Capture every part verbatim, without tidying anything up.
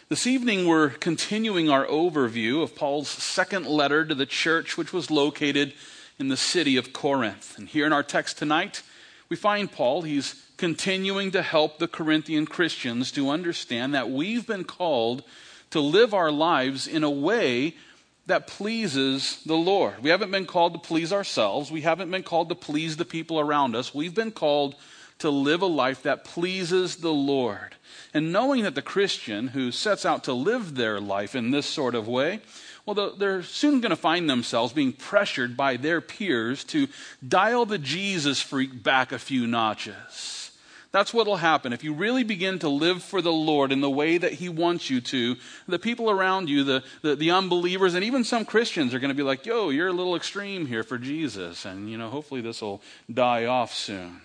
This evening we're continuing our overview of Paul's second letter to the church, which was located in the city of Corinth. And here in our text tonight, we find Paul, he's continuing to help the Corinthian Christians to understand that we've been called to live our lives in a way that pleases the Lord. We haven't been called to please ourselves. We haven't been called to please the people around us. We've been called to live a life that pleases the Lord. And knowing that the Christian who sets out to live their life in this sort of way, well, they're soon going to find themselves being pressured by their peers to dial the Jesus freak back a few notches. That's what will happen. If you really begin to live for the Lord in the way that He wants you to, the people around you, the, the, the unbelievers, and even some Christians are going to be like, yo, you're a little extreme here for Jesus. And, you know, hopefully this will die off soon.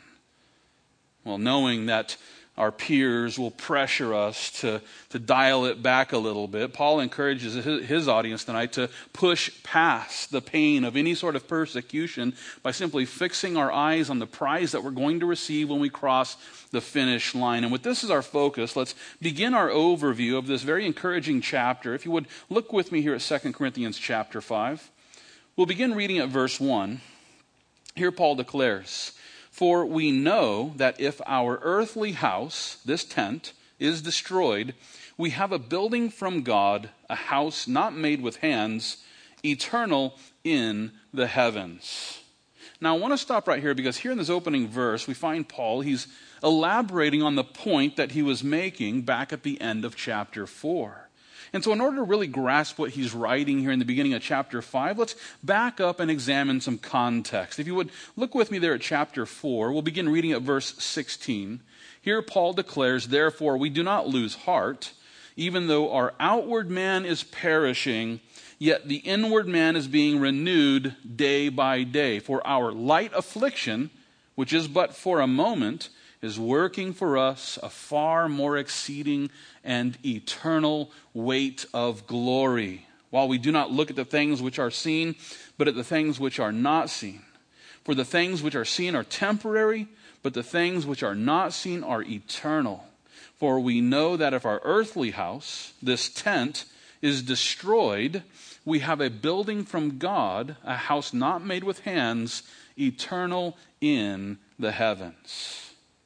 Well, knowing that our peers will pressure us to, to dial it back a little bit, Paul encourages his, his audience tonight to push past the pain of any sort of persecution by simply fixing our eyes on the prize that we're going to receive when we cross the finish line. And with this as our focus, let's begin our overview of this very encouraging chapter. If you would look with me here at Second Corinthians chapter five. We'll begin reading at verse one. Here Paul declares, "For we know that if our earthly house, this tent, is destroyed, we have a building from God, a house not made with hands, eternal in the heavens." Now I want to stop right here because here in this opening verse we find Paul, he's elaborating on the point that he was making back at the end of chapter four. And so in order to really grasp what he's writing here in the beginning of chapter five, let's back up and examine some context. If you would look with me there at chapter four, we'll begin reading at verse sixteen. Here Paul declares, "Therefore we do not lose heart, even though our outward man is perishing, yet the inward man is being renewed day by day. For our light affliction, which is but for a moment, is working for us a far more exceeding and eternal weight of glory, while we do not look at the things which are seen, but at the things which are not seen. For the things which are seen are temporary, but the things which are not seen are eternal. For we know that if our earthly house, this tent, is destroyed, we have a building from God, a house not made with hands, eternal in the heavens."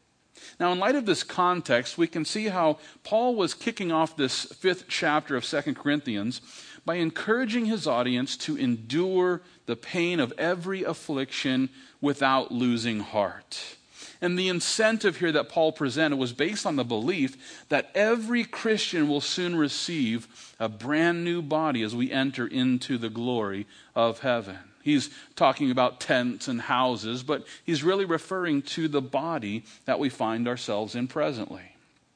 Now, in light of this context, we can see how Paul was kicking off this fifth chapter of Second Corinthians by encouraging his audience to endure the pain of every affliction without losing heart. And the incentive here that Paul presented was based on the belief that every Christian will soon receive a brand new body as we enter into the glory of heaven. He's talking about tents and houses, but he's really referring to the body that we find ourselves in presently.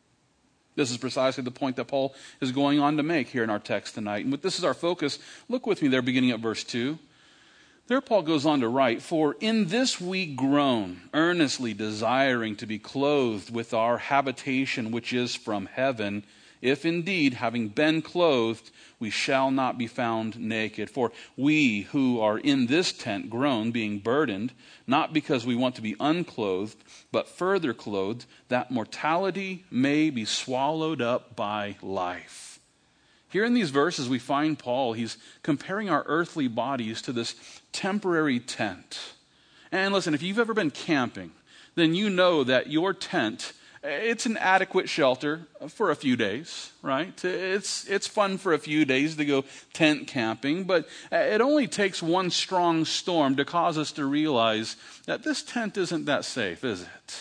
This is precisely the point that Paul is going on to make here in our text tonight. And with this as our focus, look with me there beginning at verse two. There Paul goes on to write, "For in this we groan, earnestly desiring to be clothed with our habitation which is from heaven, if indeed, having been clothed, we shall not be found naked. For we who are in this tent groan, being burdened, not because we want to be unclothed, but further clothed, that mortality may be swallowed up by life." Here in these verses we find Paul, he's comparing our earthly bodies to this temporary tent. And listen, if you've ever been camping, then you know that your tent, it's an adequate shelter for a few days, right? It's it's fun for a few days to go tent camping, but it only takes one strong storm to cause us to realize that this tent isn't that safe, is it?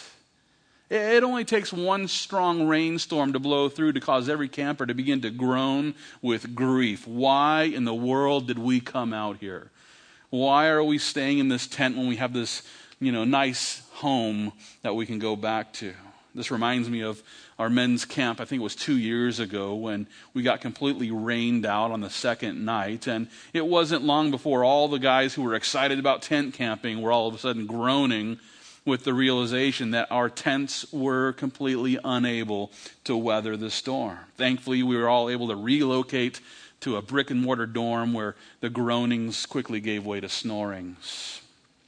It only takes one strong rainstorm to blow through to cause every camper to begin to groan with grief. Why in the world did we come out here? Why are we staying in this tent when we have this, you know, nice home that we can go back to? This reminds me of our men's camp, I think it was two years ago, when we got completely rained out on the second night. And it wasn't long before all the guys who were excited about tent camping were all of a sudden groaning with the realization that our tents were completely unable to weather the storm. Thankfully, we were all able to relocate to a brick and mortar dorm where the groanings quickly gave way to snorings.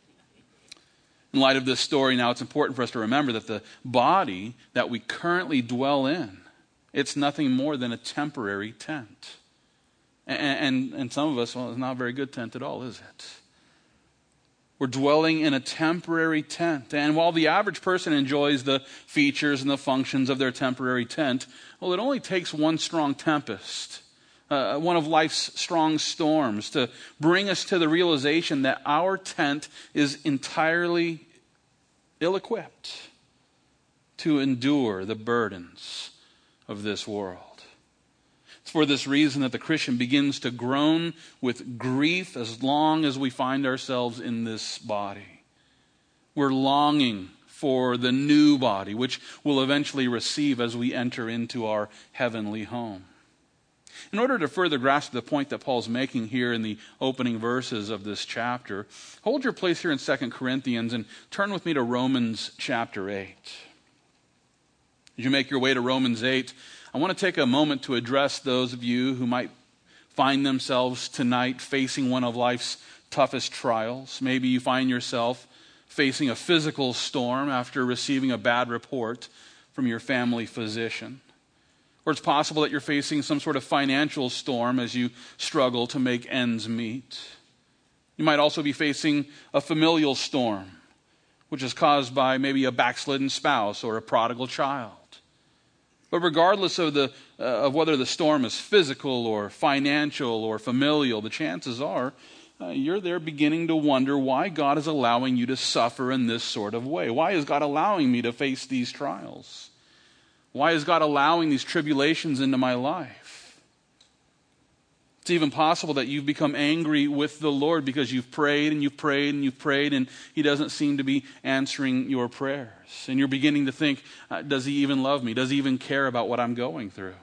In light of this story now, it's important for us to remember that the body that we currently dwell in It's nothing more than a temporary tent. And, and, and some of us, well, it's not a very good tent at all, is it? We're dwelling in a temporary tent. And while the average person enjoys the features and the functions of their temporary tent, well, it only takes one strong tempest, uh, one of life's strong storms, to bring us to the realization that our tent is entirely ill-equipped to endure the burdens of this world. It's for this reason that the Christian begins to groan with grief as long as we find ourselves in this body. We're longing for the new body, which we'll eventually receive as we enter into our heavenly home. In order to further grasp the point that Paul's making here in the opening verses of this chapter, hold your place here in Second Corinthians and turn with me to Romans chapter eight. As you make your way to Romans eight, I want to take a moment to address those of you who might find themselves tonight facing one of life's toughest trials. Maybe you find yourself facing a physical storm after receiving a bad report from your family physician. Or it's possible that you're facing some sort of financial storm as you struggle to make ends meet. You might also be facing a familial storm, which is caused by maybe a backslidden spouse or a prodigal child. But regardless of the uh, of whether the storm is physical or financial or familial, the chances are uh, you're there beginning to wonder why God is allowing you to suffer in this sort of way. Why is God allowing me to face these trials? Why is God allowing these tribulations into my life? It's even possible that you've become angry with the Lord because you've prayed and you've prayed and you've prayed and He doesn't seem to be answering your prayers. And you're beginning to think, uh, does He even love me? Does He even care about what I'm going through?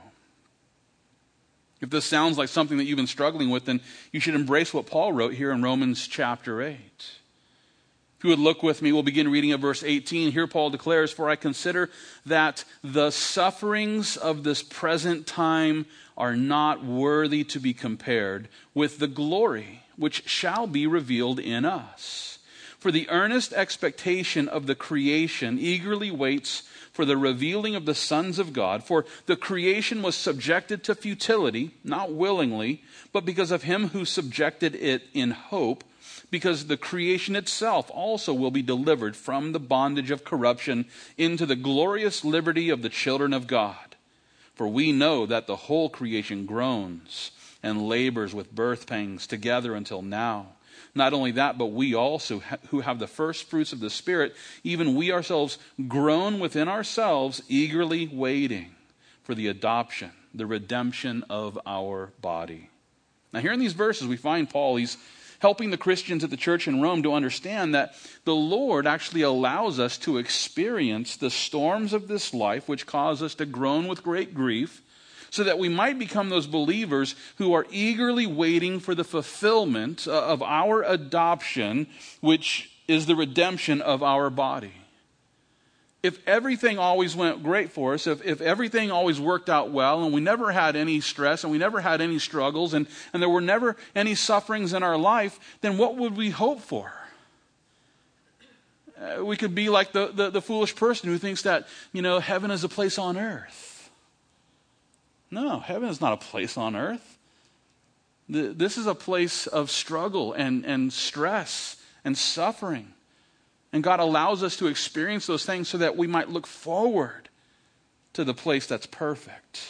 If this sounds like something that you've been struggling with, then you should embrace what Paul wrote here in Romans chapter eight. If you would look with me, we'll begin reading at verse eighteen. Here Paul declares, "For I consider that the sufferings of this present time are not worthy to be compared with the glory which shall be revealed in us. For the earnest expectation of the creation eagerly waits for the revealing of the sons of God. For the creation was subjected to futility, not willingly, but because of Him who subjected it in hope, because the creation itself also will be delivered from the bondage of corruption into the glorious liberty of the children of God. For we know that the whole creation groans and labors with birth pangs together until now. Not only that, but we also ha- who have the first fruits of the Spirit, even we ourselves groan within ourselves, eagerly waiting for the adoption, the redemption of our body." Now here in these verses we find Paul, he's helping the Christians at the church in Rome to understand that the Lord actually allows us to experience the storms of this life, which cause us to groan with great grief, so that we might become those believers who are eagerly waiting for the fulfillment of our adoption, which is the redemption of our body. If everything always went great for us, if, if everything always worked out well, and we never had any stress, and we never had any struggles, and, and there were never any sufferings in our life, then what would we hope for? Uh, we could be like the, the, the foolish person who thinks that, you know, heaven is a place on earth. No, heaven is not a place on earth. The, this is a place of struggle and, and stress and suffering. And God allows us to experience those things so that we might look forward to the place that's perfect.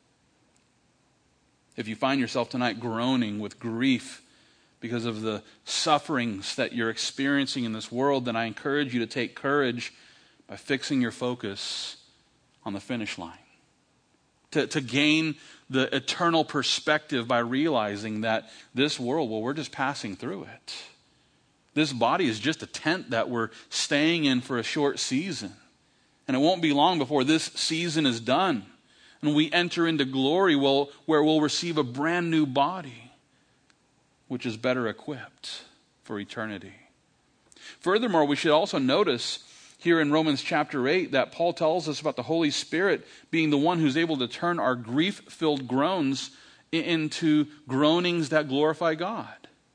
If you find yourself tonight groaning with grief because of the sufferings that you're experiencing in this world, then I encourage you to take courage by fixing your focus on the finish line. To, to gain the eternal perspective by realizing that this world, well, we're just passing through it. This body is just a tent that we're staying in for a short season. And it won't be long before this season is done. And we enter into glory where we'll receive a brand new body, which is better equipped for eternity. Furthermore, we should also notice here in Romans chapter eight that Paul tells us about the Holy Spirit being the one who's able to turn our grief-filled groans into groanings that glorify God.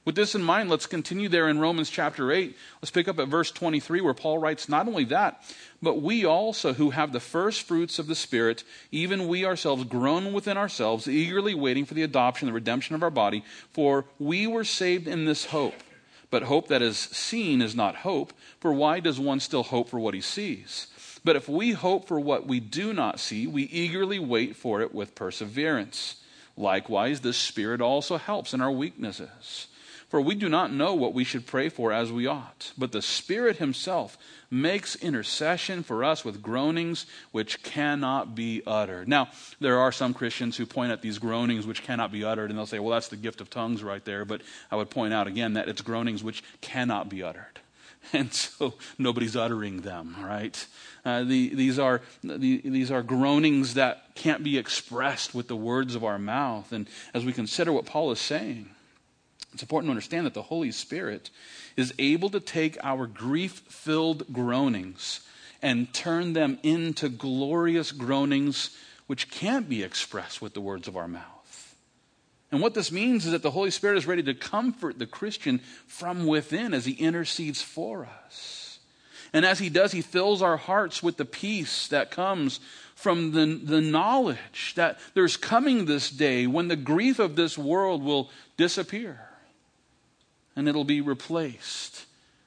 With this in mind, let's continue there in Romans chapter eight. Let's pick up at verse twenty-three, where Paul writes, not only that, but we also who have the first fruits of the Spirit, even we ourselves groan within ourselves, eagerly waiting for the adoption, the redemption of our body. For we were saved in this hope. But hope that is seen is not hope, for why does one still hope for what he sees? But if we hope for what we do not see, we eagerly wait for it with perseverance. Likewise, the Spirit also helps in our weaknesses. For we do not know what we should pray for as we ought, but the Spirit himself makes intercession for us with groanings which cannot be uttered. Now, there are some Christians who point at these groanings which cannot be uttered, and they'll say, well, that's the gift of tongues right there. But I would point out again that it's groanings which cannot be uttered. And so nobody's uttering them, right? Uh, the, these are the, these are groanings that can't be expressed with the words of our mouth. And as we consider what Paul is saying, it's important to understand that the Holy Spirit is able to take our grief-filled groanings and turn them into glorious groanings which can't be expressed with the words of our mouth. And what this means is that the Holy Spirit is ready to comfort the Christian from within as he intercedes for us. And as he does, he fills our hearts with the peace that comes from the, the knowledge that there's coming this day when the grief of this world will disappear. And it'll be replaced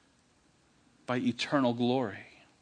by eternal glory.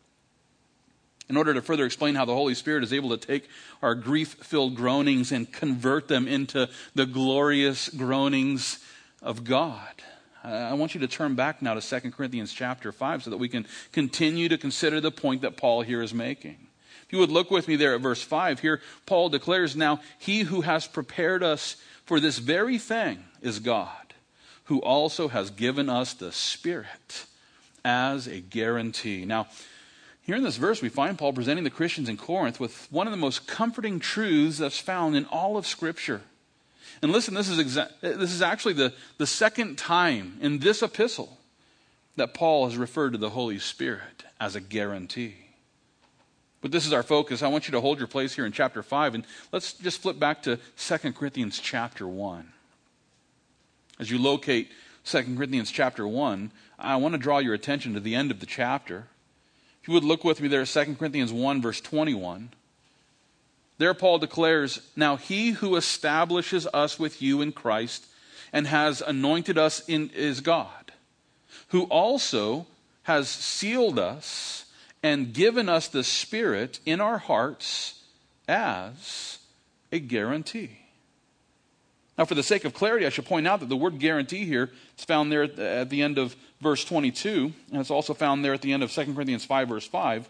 In order to further explain how the Holy Spirit is able to take our grief-filled groanings and convert them into the glorious groanings of God, I want you to turn back now to Second Corinthians chapter five so that we can continue to consider the point that Paul here is making. If you would look with me there at verse five, here Paul declares, now he who has prepared us for this very thing is God, who also has given us the Spirit as a guarantee. Now, here in this verse, we find Paul presenting the Christians in Corinth with one of the most comforting truths that's found in all of Scripture. And listen, this is exa- this is actually the, the second time in this epistle that Paul has referred to the Holy Spirit as a guarantee. But this is our focus. I want you to hold your place here in chapter five, and let's just flip back to Second Corinthians chapter one. As you locate Second Corinthians chapter one, I want to draw your attention to the end of the chapter. If you would look with me there at Second Corinthians one, verse twenty-one. There Paul declares, now he who establishes us with you in Christ and has anointed us in, is God, who also has sealed us and given us the Spirit in our hearts as a guarantee. Now, for the sake of clarity, I should point out that the word guarantee here is found there at the, at the end of verse twenty-two, and it's also found there at the end of Second Corinthians five, verse five.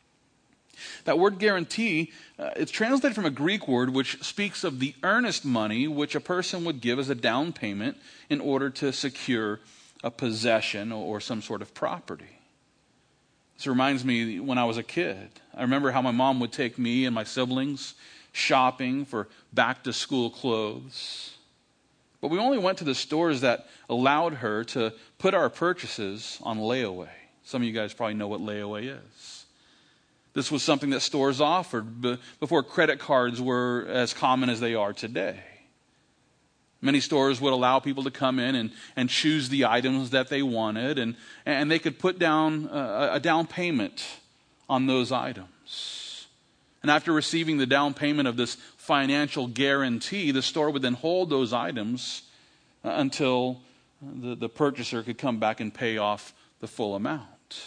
That word guarantee, uh, it's translated from a Greek word which speaks of the earnest money which a person would give as a down payment in order to secure a possession or some sort of property. This reminds me when I was a kid. I remember how my mom would take me and my siblings shopping for back-to-school clothes. But we only went to the stores that allowed her to put our purchases on layaway. Some of you guys probably know what layaway is. This was something that stores offered b- before credit cards were as common as they are today. Many stores would allow people to come in and, and choose the items that they wanted, and, and they could put down a, a down payment on those items. And after receiving the down payment of this financial guarantee, the store would then hold those items uh, until the, the purchaser could come back and pay off the full amount.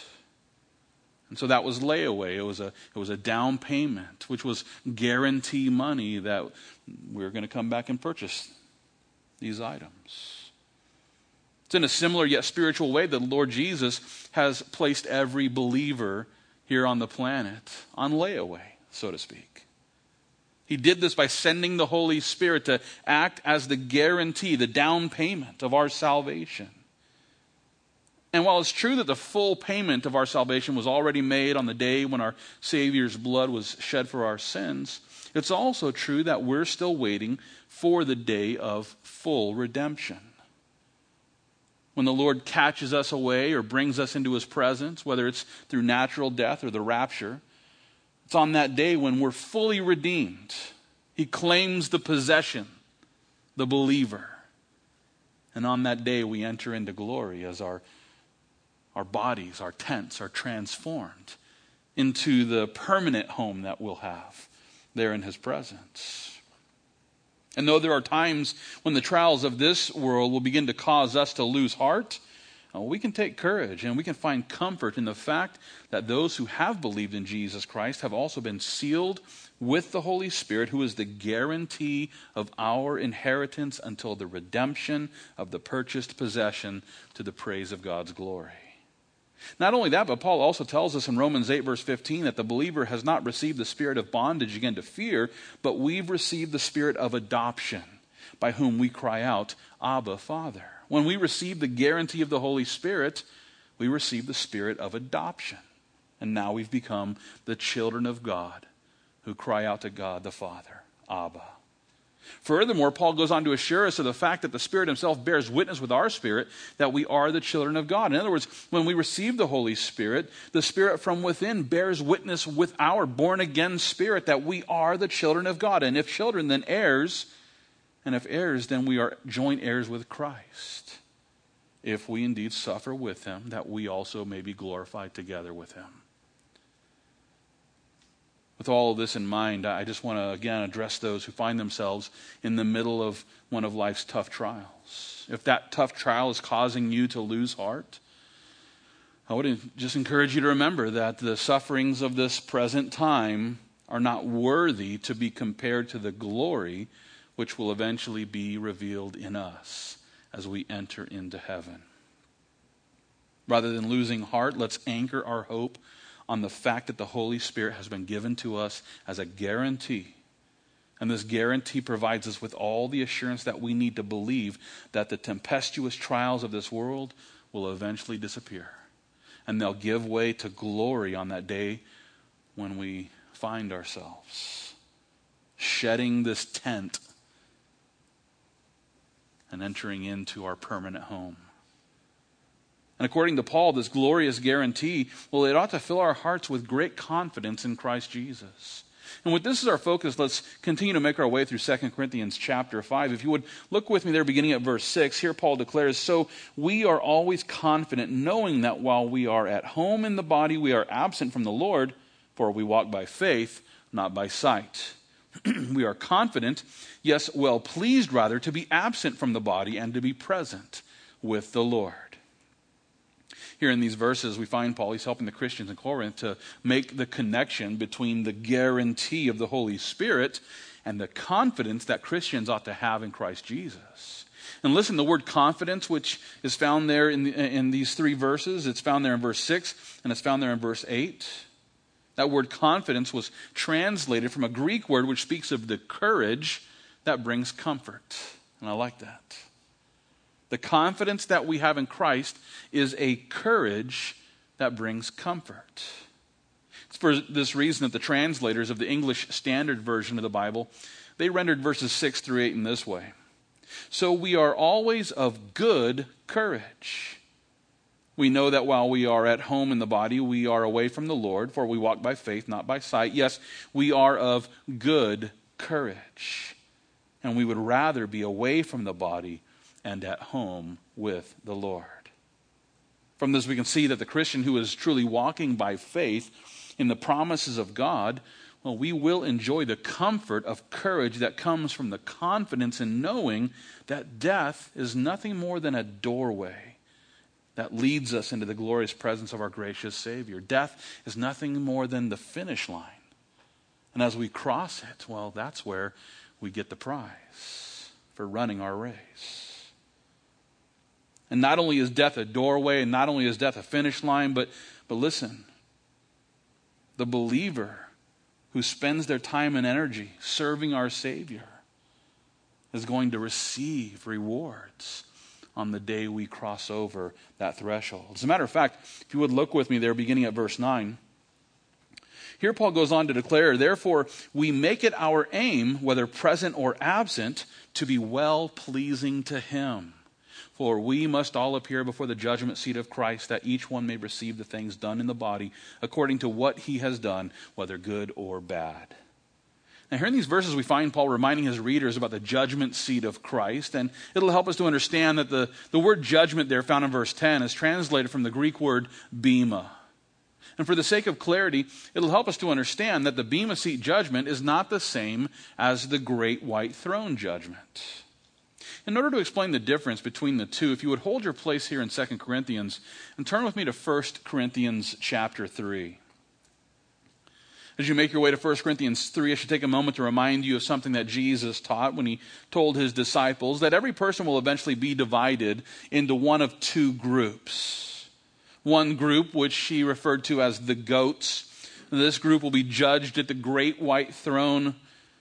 And so that was layaway. It was a it was a down payment, which was guarantee money that we were going to come back and purchase these items. It's in a similar yet spiritual way that the Lord Jesus has placed every believer here on the planet on layaway, so to speak. He did this by sending the Holy Spirit to act as the guarantee, the down payment of our salvation. And while it's true that the full payment of our salvation was already made on the day when our Savior's blood was shed for our sins, it's also true that we're still waiting for the day of full redemption. When the Lord catches us away or brings us into his presence, whether it's through natural death or the rapture, it's on that day when we're fully redeemed. He claims the possession, the believer. And on that day we enter into glory as our, our bodies, our tents are transformed into the permanent home that we'll have there in his presence. And though there are times when the trials of this world will begin to cause us to lose heart, uh, we can take courage and we can find comfort in the fact that those who have believed in Jesus Christ have also been sealed with the Holy Spirit, who is the guarantee of our inheritance until the redemption of the purchased possession, to the praise of God's glory. Not only that, but Paul also tells us in Romans eight verse fifteen that the believer has not received the spirit of bondage again to fear, but we've received the spirit of adoption, by whom we cry out, Abba, Father. When we receive the guarantee of the Holy Spirit, we receive the spirit of adoption. And now we've become the children of God who cry out to God the Father, Abba. Furthermore, Paul goes on to assure us of the fact that the Spirit himself bears witness with our spirit that we are the children of God. In other words, when we receive the Holy Spirit, the Spirit from within bears witness with our born-again spirit that we are the children of God. And if children, then heirs. And if heirs, then we are joint heirs with Christ, if we indeed suffer with him, that we also may be glorified together with him. With all of this in mind, I just want to again address those who find themselves in the middle of one of life's tough trials. If that tough trial is causing you to lose heart, I would just encourage you to remember that the sufferings of this present time are not worthy to be compared to the glory which will eventually be revealed in us as we enter into heaven. Rather than losing heart, let's anchor our hope on the fact that the Holy Spirit has been given to us as a guarantee. And this guarantee provides us with all the assurance that we need to believe that the tempestuous trials of this world will eventually disappear. And they'll give way to glory on that day when we find ourselves shedding this tent and entering into our permanent home. And according to Paul, this glorious guarantee, well, it ought to fill our hearts with great confidence in Christ Jesus. And with this as our focus, let's continue to make our way through Second Corinthians chapter five. If you would look with me there beginning at verse six, here Paul declares, "So we are always confident, knowing that while we are at home in the body, we are absent from the Lord, for we walk by faith, not by sight." We are confident, yes, well pleased rather, to be absent from the body and to be present with the Lord. Here in these verses, we find Paul, he's helping the Christians in Corinth to make the connection between the guarantee of the Holy Spirit and the confidence that Christians ought to have in Christ Jesus. And listen, the word confidence, which is found there in, the, in these three verses, it's found there in verse six, and it's found there in verse eight. That word confidence was translated from a Greek word which speaks of the courage that brings comfort. And I like that. The confidence that we have in Christ is a courage that brings comfort. It's for this reason that the translators of the English Standard Version of the Bible, they rendered verses six through eight in this way. "So we are always of good courage. We know that while we are at home in the body, we are away from the Lord, for we walk by faith, not by sight. Yes, we are of good courage. And we would rather be away from the body and at home with the Lord." From this we can see that the Christian who is truly walking by faith in the promises of God, well, we will enjoy the comfort of courage that comes from the confidence in knowing that death is nothing more than a doorway that leads us into the glorious presence of our gracious Savior. Death is nothing more than the finish line. And as we cross it, well, that's where we get the prize for running our race. And not only is death a doorway, and not only is death a finish line, but, but listen, the believer who spends their time and energy serving our Savior is going to receive rewards on the day we cross over that threshold. As a matter of fact, if you would look with me there beginning at verse nine, here Paul goes on to declare, "Therefore we make it our aim, whether present or absent, to be well-pleasing to him. For we must all appear before the judgment seat of Christ, that each one may receive the things done in the body according to what he has done, whether good or bad." Now, here in these verses, we find Paul reminding his readers about the judgment seat of Christ, and it'll help us to understand that the, the word judgment there found in verse ten is translated from the Greek word bema. And for the sake of clarity, it'll help us to understand that the bema seat judgment is not the same as the great white throne judgment. In order to explain the difference between the two, if you would hold your place here in Second Corinthians and turn with me to First Corinthians chapter three. As you make your way to First Corinthians three, I should take a moment to remind you of something that Jesus taught when he told his disciples that every person will eventually be divided into one of two groups. One group, which he referred to as the goats. This group will be judged at the great white throne,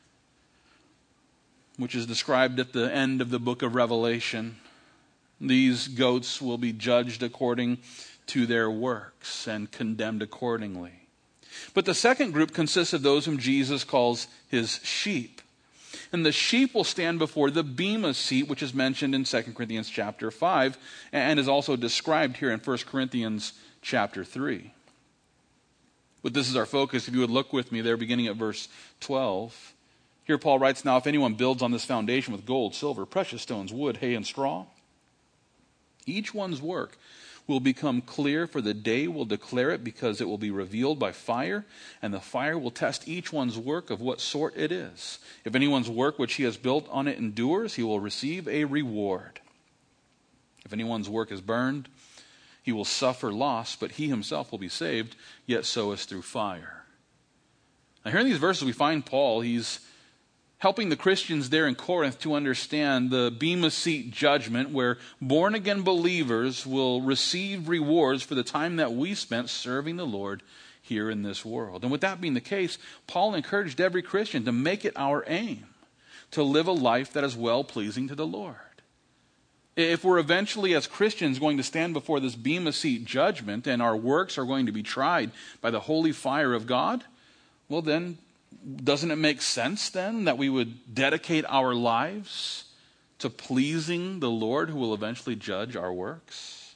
which is described at the end of the book of Revelation. These goats will be judged according to their works and condemned accordingly. But the second group consists of those whom Jesus calls his sheep. And the sheep will stand before the bema seat, which is mentioned in Second Corinthians chapter five, and is also described here in First Corinthians chapter three. But this is our focus. If you would look with me there, beginning at verse twelve. Here Paul writes, "Now if anyone builds on this foundation with gold, silver, precious stones, wood, hay, and straw, each one's work will become clear, for the day will declare it, because it will be revealed by fire, and the fire will test each one's work of what sort it is. If anyone's work which he has built on it endures, he will receive a reward. If anyone's work is burned, he will suffer loss, but he himself will be saved, yet so as through fire." Now here in these verses we find Paul, he's helping the Christians there in Corinth to understand the bema seat judgment, where born-again believers will receive rewards for the time that we spent serving the Lord here in this world. And with that being the case, Paul encouraged every Christian to make it our aim to live a life that is well-pleasing to the Lord. If we're eventually, as Christians, going to stand before this bema seat judgment, and our works are going to be tried by the holy fire of God, well then, doesn't it make sense then that we would dedicate our lives to pleasing the Lord, who will eventually judge our works?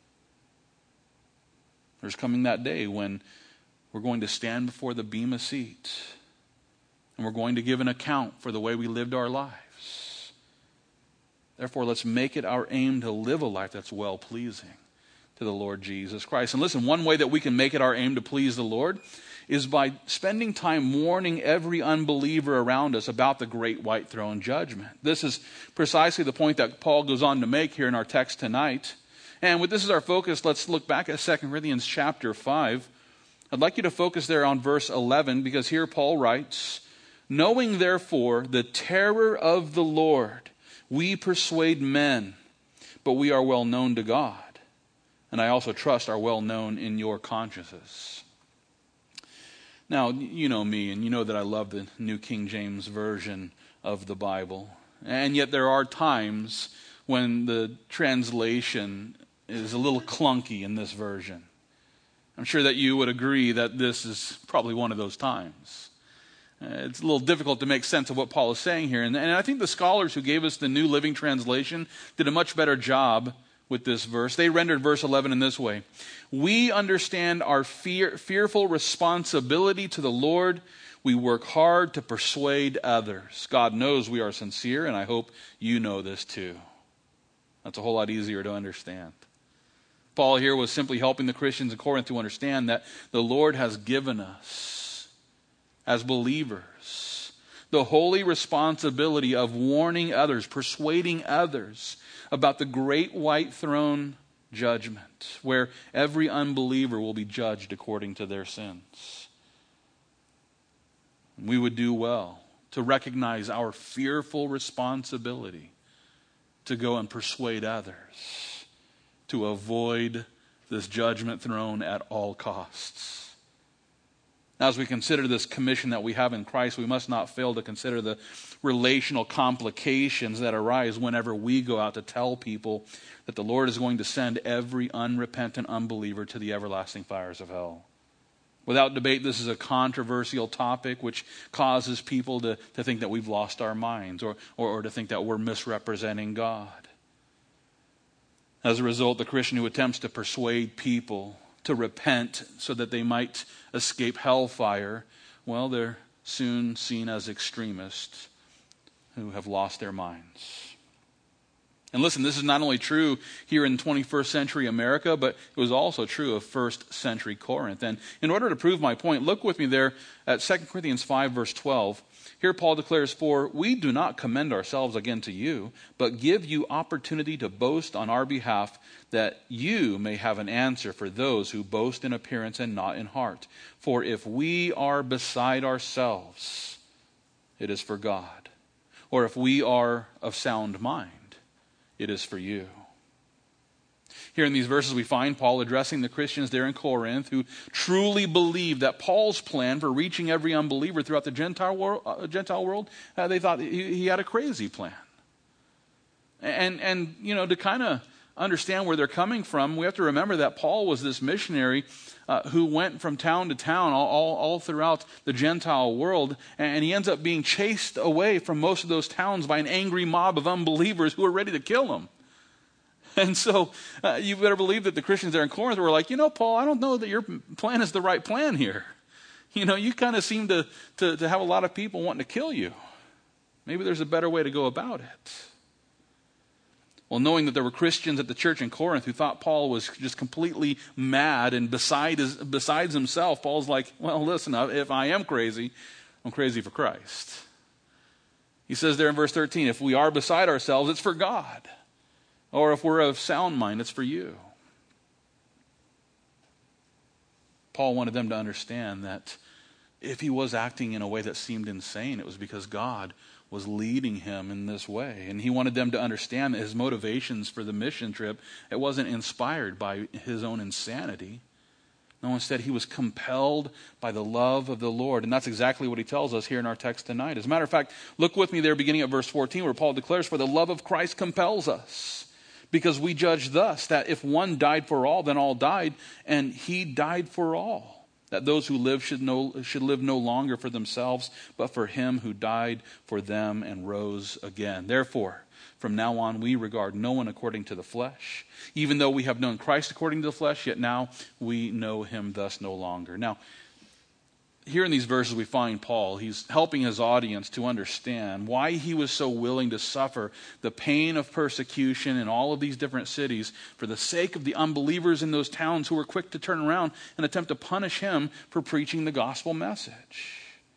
There's coming that day when we're going to stand before the bema seat, and we're going to give an account for the way we lived our lives. Therefore, let's make it our aim to live a life that's well-pleasing to the Lord Jesus Christ. And listen, one way that we can make it our aim to please the Lord is by spending time warning every unbeliever around us about the great white throne judgment. This is precisely the point that Paul goes on to make here in our text tonight. And with this as our focus, let's look back at Second Corinthians chapter five. I'd like you to focus there on verse eleven, because here Paul writes, "Knowing therefore the terror of the Lord, we persuade men, but we are well known to God. And I also trust are well known in your consciences." Now, you know me, and you know that I love the New King James Version of the Bible. And yet there are times when the translation is a little clunky in this version. I'm sure that you would agree that this is probably one of those times. Uh, it's a little difficult to make sense of what Paul is saying here. And, and I think the scholars who gave us the New Living Translation did a much better job with this verse. They rendered verse eleven in this way: "We understand our fear, fearful responsibility to the Lord. We work hard to persuade others. God knows we are sincere, and I hope you know this too." That's a whole lot easier to understand. Paul here was simply helping the Christians in Corinth to understand that the Lord has given us, as believers, the holy responsibility of warning others, persuading others about the great white throne judgment, where every unbeliever will be judged according to their sins. We would do well to recognize our fearful responsibility to go and persuade others to avoid this judgment throne at all costs. As we consider this commission that we have in Christ, we must not fail to consider the relational complications that arise whenever we go out to tell people that the Lord is going to send every unrepentant unbeliever to the everlasting fires of hell. Without debate, this is a controversial topic which causes people to, to think that we've lost our minds, or, or, or to think that we're misrepresenting God. As a result, the Christian who attempts to persuade people to repent so that they might escape hellfire, well, they're soon seen as extremists who have lost their minds. And listen, this is not only true here in twenty-first century America, but it was also true of first century Corinth. And in order to prove my point, look with me there at Second Corinthians five, verse twelve. Here Paul declares, "For we do not commend ourselves again to you, but give you opportunity to boast on our behalf, that you may have an answer for those who boast in appearance and not in heart. For if we are beside ourselves, it is for God. Or if we are of sound mind, it is for you." Here in these verses we find Paul addressing the Christians there in Corinth who truly believed that Paul's plan for reaching every unbeliever throughout the Gentile world, uh, Gentile world uh, they thought he, he had a crazy plan. And, and you know, to kind of understand where they're coming from, we have to remember that Paul was this missionary uh, who went from town to town all, all, all throughout the Gentile world, and he ends up being chased away from most of those towns by an angry mob of unbelievers who are ready to kill him. And so uh, you better believe that the Christians there in Corinth were like, you know, Paul, I don't know that your plan is the right plan here. You know, you kind of seem to, to, to have a lot of people wanting to kill you. Maybe there's a better way to go about it. Well, knowing that there were Christians at the church in Corinth who thought Paul was just completely mad and beside his, besides himself, Paul's like, well, listen, if I am crazy, I'm crazy for Christ. He says there in verse thirteen, if we are beside ourselves, it's for God. Or if we're of sound mind, it's for you. Paul wanted them to understand that if he was acting in a way that seemed insane, it was because God was leading him in this way. And he wanted them to understand that his motivations for the mission trip, it wasn't inspired by his own insanity. No, instead he was compelled by the love of the Lord. And that's exactly what he tells us here in our text tonight. As a matter of fact, look with me there beginning at verse fourteen where Paul declares, "For the love of Christ compels us. Because we judge thus, that if one died for all, then all died, and he died for all. That those who live should, no, should live no longer for themselves, but for him who died for them and rose again. Therefore, from now on we regard no one according to the flesh. Even though we have known Christ according to the flesh, yet now we know him thus no longer." Now, here in these verses we find Paul, he's helping his audience to understand why he was so willing to suffer the pain of persecution in all of these different cities for the sake of the unbelievers in those towns who were quick to turn around and attempt to punish him for preaching the gospel message.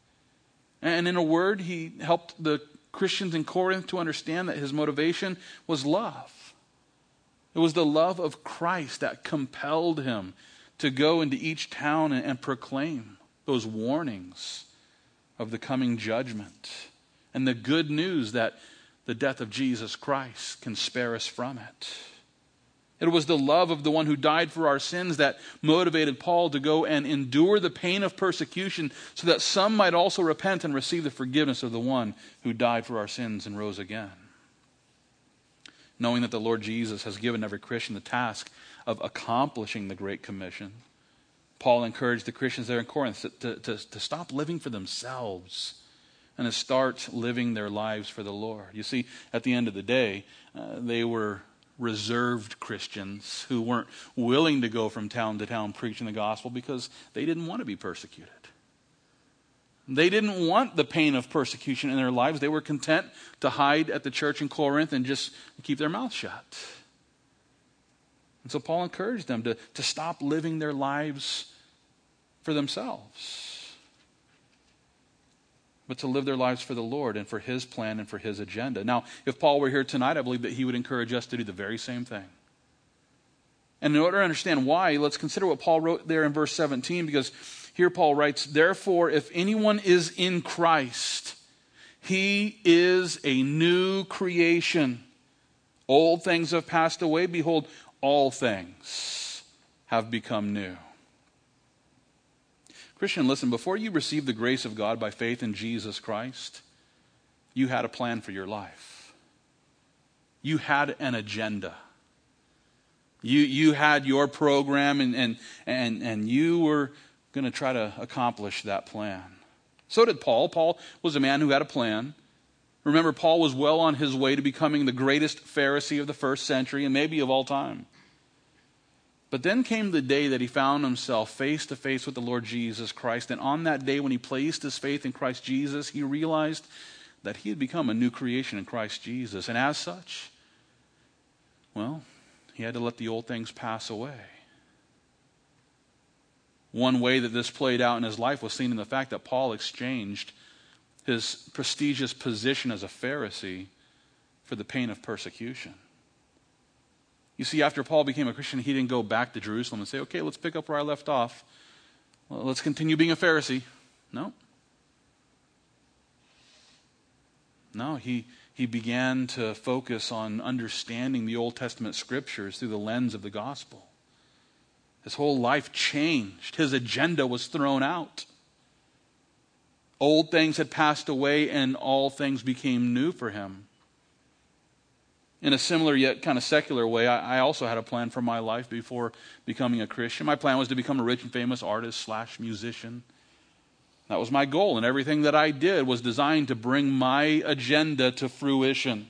And in a word, he helped the Christians in Corinth to understand that his motivation was love. It was the love of Christ that compelled him to go into each town and, and proclaim those warnings of the coming judgment and the good news that the death of Jesus Christ can spare us from it. It was the love of the one who died for our sins that motivated Paul to go and endure the pain of persecution so that some might also repent and receive the forgiveness of the one who died for our sins and rose again. Knowing that the Lord Jesus has given every Christian the task of accomplishing the Great Commission, Paul encouraged the Christians there in Corinth to, to, to, to stop living for themselves and to start living their lives for the Lord. You see, at the end of the day, uh, they were reserved Christians who weren't willing to go from town to town preaching the gospel because they didn't want to be persecuted. They didn't want the pain of persecution in their lives. They were content to hide at the church in Corinth and just keep their mouth shut. And so Paul encouraged them to, to stop living their lives for themselves, but to live their lives for the Lord and for his plan and for his agenda. Now, if Paul were here tonight, I believe that he would encourage us to do the very same thing. And in order to understand why, let's consider what Paul wrote there in verse seventeen, because here Paul writes, "Therefore, if anyone is in Christ, he is a new creation. Old things have passed away. Behold, all things have become new." Christian, listen, before you received the grace of God by faith in Jesus Christ, you had a plan for your life. You had an agenda. You, you had your program, and, and, and, and you were going to try to accomplish that plan. So did Paul. Paul was a man who had a plan. Remember, Paul was well on his way to becoming the greatest Pharisee of the first century and maybe of all time. But then came the day that he found himself face to face with the Lord Jesus Christ. And on that day when he placed his faith in Christ Jesus, he realized that he had become a new creation in Christ Jesus. And as such, well, he had to let the old things pass away. One way that this played out in his life was seen in the fact that Paul exchanged his prestigious position as a Pharisee for the pain of persecution. You see, after Paul became a Christian, he didn't go back to Jerusalem and say, okay, let's pick up where I left off. Well, let's continue being a Pharisee. No. No, he, he began to focus on understanding the Old Testament scriptures through the lens of the gospel. His whole life changed. His agenda was thrown out. Old things had passed away and all things became new for him. In a similar yet kind of secular way, I, I also had a plan for my life before becoming a Christian. My plan was to become a rich and famous artist slash musician. That was my goal, and everything that I did was designed to bring my agenda to fruition.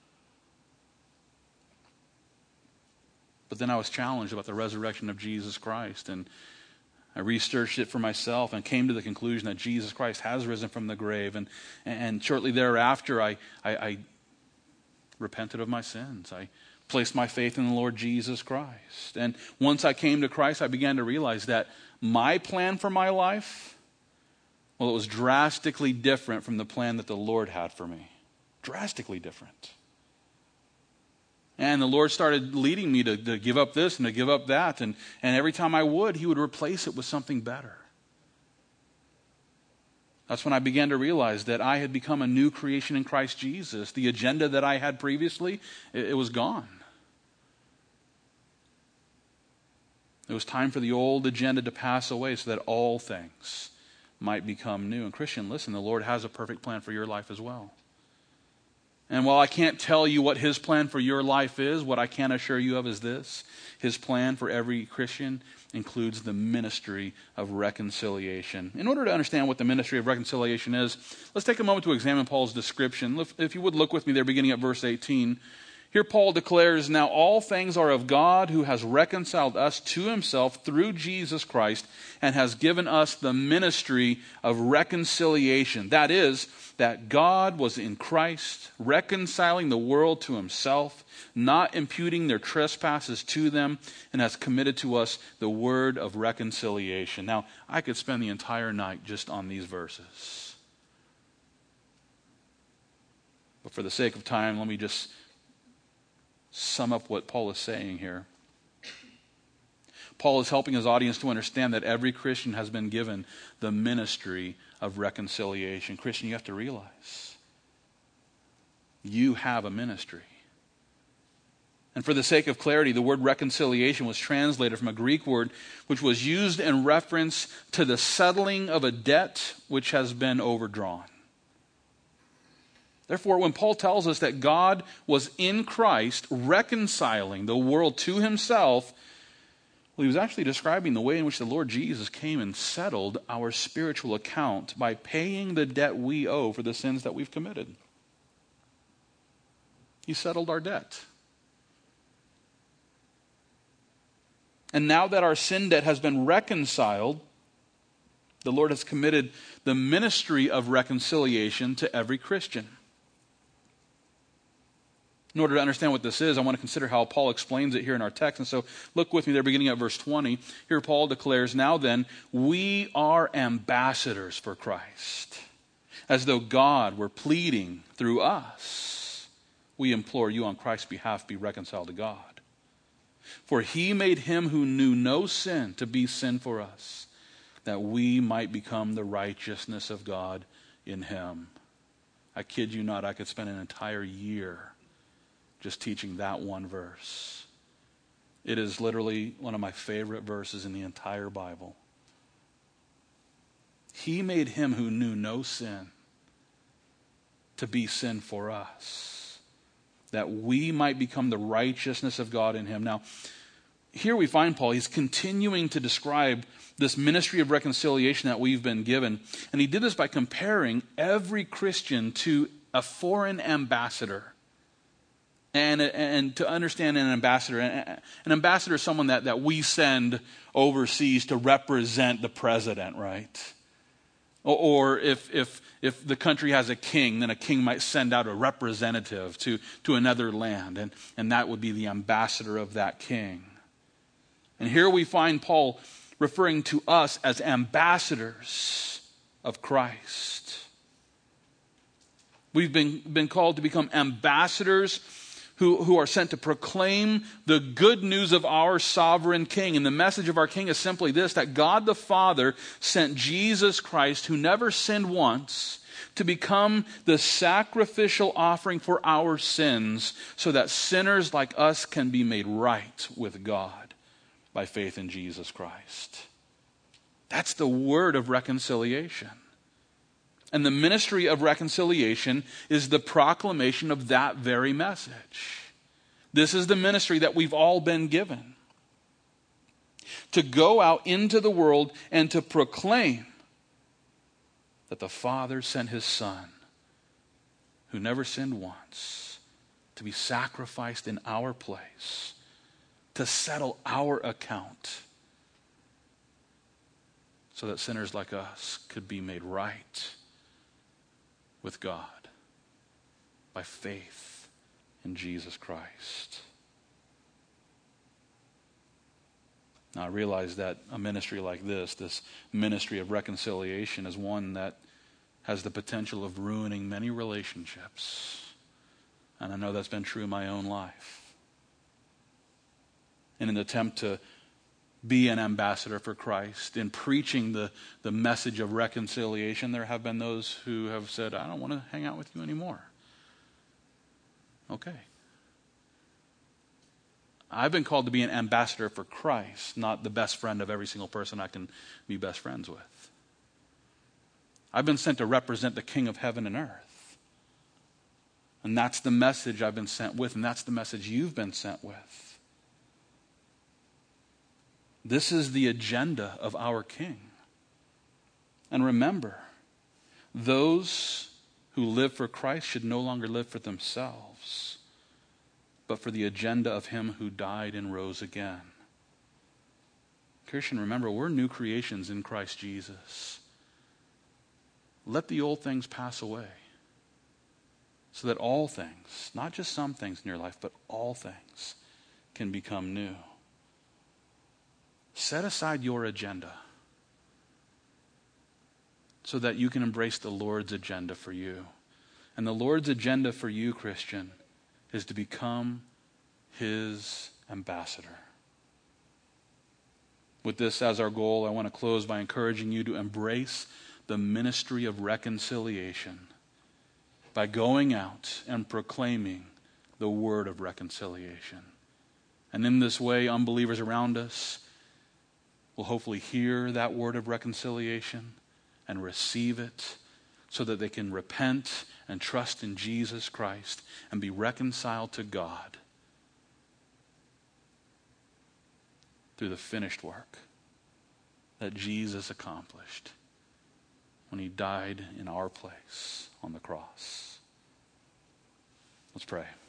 But then I was challenged about the resurrection of Jesus Christ, and I researched it for myself and came to the conclusion that Jesus Christ has risen from the grave. And, and shortly thereafter, I, I, I repented of my sins. I placed my faith in the Lord Jesus Christ. And once I came to Christ, I began to realize that my plan for my life, well, it was drastically different from the plan that the Lord had for me. Drastically different. And the Lord started leading me to, to give up this and to give up that. And, and every time I would, he would replace it with something better. That's when I began to realize that I had become a new creation in Christ Jesus. The agenda that I had previously, it, it was gone. It was time for the old agenda to pass away so that all things might become new. And Christian, listen, the Lord has a perfect plan for your life as well. And while I can't tell you what his plan for your life is, what I can assure you of is this. His plan for every Christian includes the ministry of reconciliation. In order to understand what the ministry of reconciliation is, let's take a moment to examine Paul's description. If you would look with me there beginning at verse eighteen. Here Paul declares, now all things are of God who has reconciled us to himself through Jesus Christ and has given us the ministry of reconciliation. That is, that God was in Christ, reconciling the world to himself, not imputing their trespasses to them, and has committed to us the word of reconciliation. Now, I could spend the entire night just on these verses. But for the sake of time, let me just sum up what Paul is saying here. Paul is helping his audience to understand that every Christian has been given the ministry of reconciliation. Christian, you have to realize you have a ministry. And for the sake of clarity, the word reconciliation was translated from a Greek word which was used in reference to the settling of a debt which has been overdrawn. Therefore, when Paul tells us that God was in Christ reconciling the world to himself, well, he was actually describing the way in which the Lord Jesus came and settled our spiritual account by paying the debt we owe for the sins that we've committed. He settled our debt. And now that our sin debt has been reconciled, the Lord has committed the ministry of reconciliation to every Christian. In order to understand what this is, I want to consider how Paul explains it here in our text. And so look with me there beginning at verse twenty. Here Paul declares, now then, we are ambassadors for Christ. As though God were pleading through us, we implore you on Christ's behalf, be reconciled to God. For he made him who knew no sin to be sin for us, that we might become the righteousness of God in him. I kid you not, I could spend an entire year just teaching that one verse. It is literally one of my favorite verses in the entire Bible. He made him who knew no sin to be sin for us, that we might become the righteousness of God in him. Now, here we find Paul, he's continuing to describe this ministry of reconciliation that we've been given. And he did this by comparing every Christian to a foreign ambassador. And, and to understand an ambassador, an ambassador is someone that, that we send overseas to represent the president, right? Or if, if, if the country has a king, then a king might send out a representative to, to another land, and, and that would be the ambassador of that king. And here we find Paul referring to us as ambassadors of Christ. We've been, been called to become ambassadors who, who are sent to proclaim the good news of our sovereign King. And the message of our King is simply this, that God the Father sent Jesus Christ, who never sinned once, to become the sacrificial offering for our sins, so that sinners like us can be made right with God by faith in Jesus Christ. That's the word of reconciliation. And the ministry of reconciliation is the proclamation of that very message. This is the ministry that we've all been given. To go out into the world and to proclaim that the Father sent his Son, who never sinned once, to be sacrificed in our place, to settle our account, so that sinners like us could be made right with God by faith in Jesus Christ. Now I realize that a ministry like this, this ministry of reconciliation, is one that has the potential of ruining many relationships. And I know that's been true in my own life. In an attempt to be an ambassador for Christ, in preaching the, the message of reconciliation, there have been those who have said, I don't want to hang out with you anymore. Okay. I've been called to be an ambassador for Christ, not the best friend of every single person I can be best friends with. I've been sent to represent the King of heaven and earth. And that's the message I've been sent with, and that's the message you've been sent with. This is the agenda of our King. And remember, those who live for Christ should no longer live for themselves, but for the agenda of him who died and rose again. Christian, remember, we're new creations in Christ Jesus. Let the old things pass away, so that all things, not just some things in your life, but all things can become new. Set aside your agenda so that you can embrace the Lord's agenda for you. And the Lord's agenda for you, Christian, is to become his ambassador. With this as our goal, I want to close by encouraging you to embrace the ministry of reconciliation by going out and proclaiming the word of reconciliation. And in this way, unbelievers around us will hopefully hear that word of reconciliation and receive it, so that they can repent and trust in Jesus Christ and be reconciled to God through the finished work that Jesus accomplished when he died in our place on the cross. Let's pray.